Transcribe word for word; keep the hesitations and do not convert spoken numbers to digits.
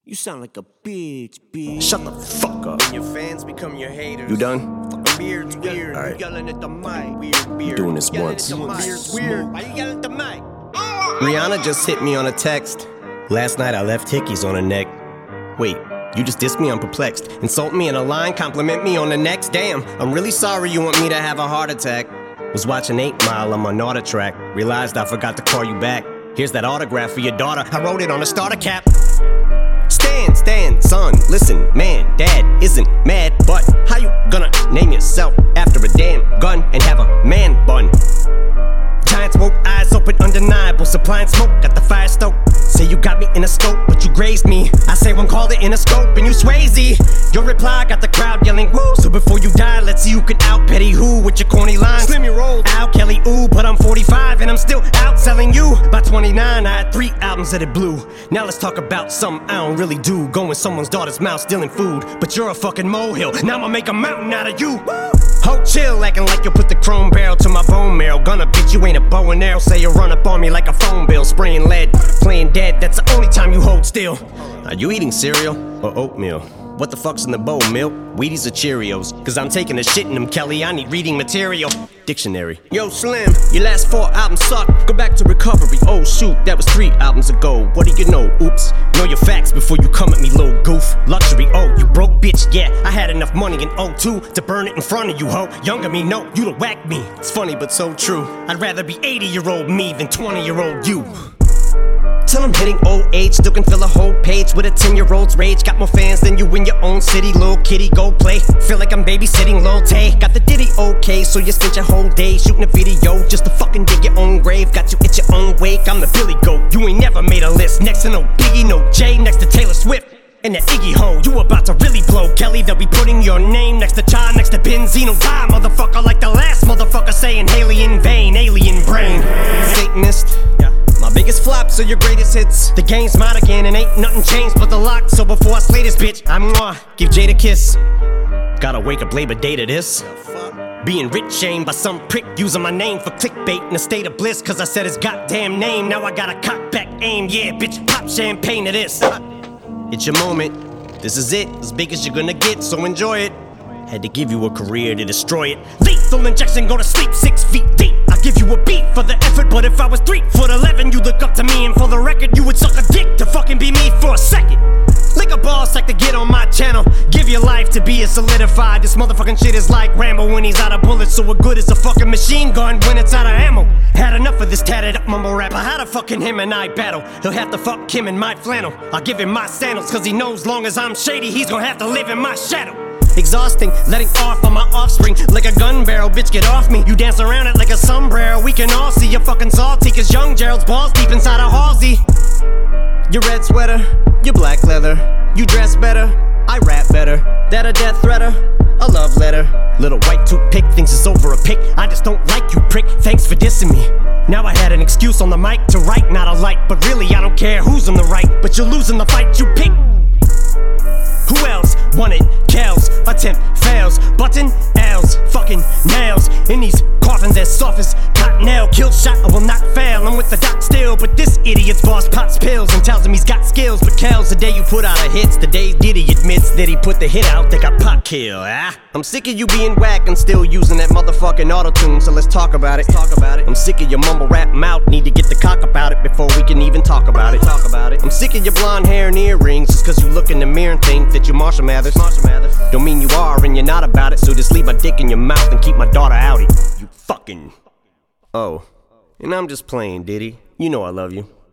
You sound like a bitch, bitch. Shut the fuck up. Your fans become your haters. You done? Fucking beard's weird. All right. You yelling at the mic. Weird, weird. Doing this Yelling once. At the mic. Beard's weird. Why you yelling at the mic? Rihanna just hit me on a text. Last night I left hickeys on her neck. Wait, you just dissed me? I'm perplexed. Insult me in a line, compliment me on the next. Damn, I'm really sorry you want me to have a heart attack. Was watching eight mile on my Nauta track. Realized I forgot to call you back. Here's that autograph for your daughter. I wrote it on a starter cap. Stand, stand, son, listen, man, dad isn't mad, but how you gonna name yourself after a damn gun and have a man bun? Giant smoke, eyes open, undeniable, supplying smoke, got the fire stoked. Say you got me in a scope, but you grazed me. I say one called it in a scope, and you Swayze. Your reply got the crowd yelling woo. So before you die, let's see who can out Petty who with your corny lines. Slim you rolled, Al Kelly, ooh, but I'm forty-five and I'm still out selling you. By twenty-nine, I had three albums that it blew. Now let's talk about something I don't really do. Go in someone's daughter's mouth, stealing food, but you're a fucking molehill. Now I'ma make a mountain out of you. Ho, chill, acting like you'll put the chrome barrel to my bone marrow. Gonna bitch, you ain't a bow and arrow. Say you run up on me like a phone bill. Spraying lead, playing dead, that's the only time you hold still. Are you eating cereal or oatmeal? What the fuck's in the bowl, milk? Wheaties or Cheerios? Cause I'm taking a shit in them, Kelly, I need reading material. Dictionary. Yo, Slim, your last four albums suck. Go back to recovery. Oh shoot, that was three albums ago. What do you know? Oops. Know your facts before you come at me, little goof. Luxury, oh, you broke bitch, yeah. I had enough money in oh two to burn it in front of you, ho. Younger me, no, you'd have whacked me. It's funny but so true. I'd rather be eighty year old me than twenty year old you. Till I'm hitting old age, still can fill a whole page with a ten year old's rage. Got more fans than you in your own city, little kitty, go play. Feel like I'm babysitting Lil Tay. Got the ditty okay, so you spent your whole day shooting a video just to fucking dig your own grave. Got you at your own wake, I'm the Billy Goat. You ain't never made a list, next to no Biggie, no Jay, next to Taylor Swift. And that Iggy ho, you about to really blow, Kelly. They'll be putting your name next to Cha, next to Benzino. Die, motherfucker, like the last motherfucker saying Haley in vain, alien brain. Satanist, yeah. My biggest flops are your greatest hits. The game's mine again and ain't nothing changed but the lock. So before I slay this bitch, I'm mwah, give Jade a kiss. Gotta wake up Labor Day to this. Being rich shamed by some prick using my name for clickbait in a state of bliss. Cause I said his goddamn name, now I got a cock back aim. Yeah, bitch, pop champagne to this. It's your moment, this is it, as big as you're gonna get, so enjoy it. Had to give you a career to destroy it. Lethal injection, go to sleep six feet deep. I give you a beat for the effort, but if I was three foot eleven, you look up to me, and for the record, you would suck a dick to fucking be me for a second. Lick a ball sack to get on my channel. Give your life to be a solidified. This motherfucking shit is like Rambo when he's out of bullets, so what good is a fucking machine gun when it's out of ammo? Had enough of this tatted up mumble rapper. How the fucking him and I battle? He'll have to fuck him in my flannel. I'll give him my sandals, cause he knows long as I'm shady, he's gonna have to live in my shadow. Exhausting, letting off on my offspring like a gun barrel, bitch get off me. You dance around it like a sombrero. We can all see you're fucking salty, cause young Gerald's balls deep inside a Halsey. Your red sweater, your black leather. You dress better, I rap better. That a death threater, a love letter. Little white toothpick thinks it's over a pick. I just don't like you, prick, thanks for dissing me. Now I had an excuse on the mic to write, not a light. But really I don't care who's on the right, but you're losing the fight you pick. Who else won it? Kells, attempt fails. Button L's, fucking nails. In these coffins as soft as cottonelle. Kill shot, I will not fail. I'm with the doc still, but this idiot's boss pops pills and tells him he's got skills. But Kells, the day you put out a hits, the day Diddy admits that he put the hit out, they got pop kill. Ah, I'm sick of you being whack and still using that motherfucking auto-tune, so let's talk about it. Talk about it. I'm sick of your mumble rap mouth, need to get the cock about it before we can even talk about it. Talk about it. I'm sick of your blonde hair and earrings, just cause you look in the mirror and think that you're Marshall Mathers. Marshall Mathers. Don't mean you are and you're not about it, so just leave my dick in your mouth and keep my daughter outie. You fucking... Oh, and I'm just playing, Diddy. You know I love you.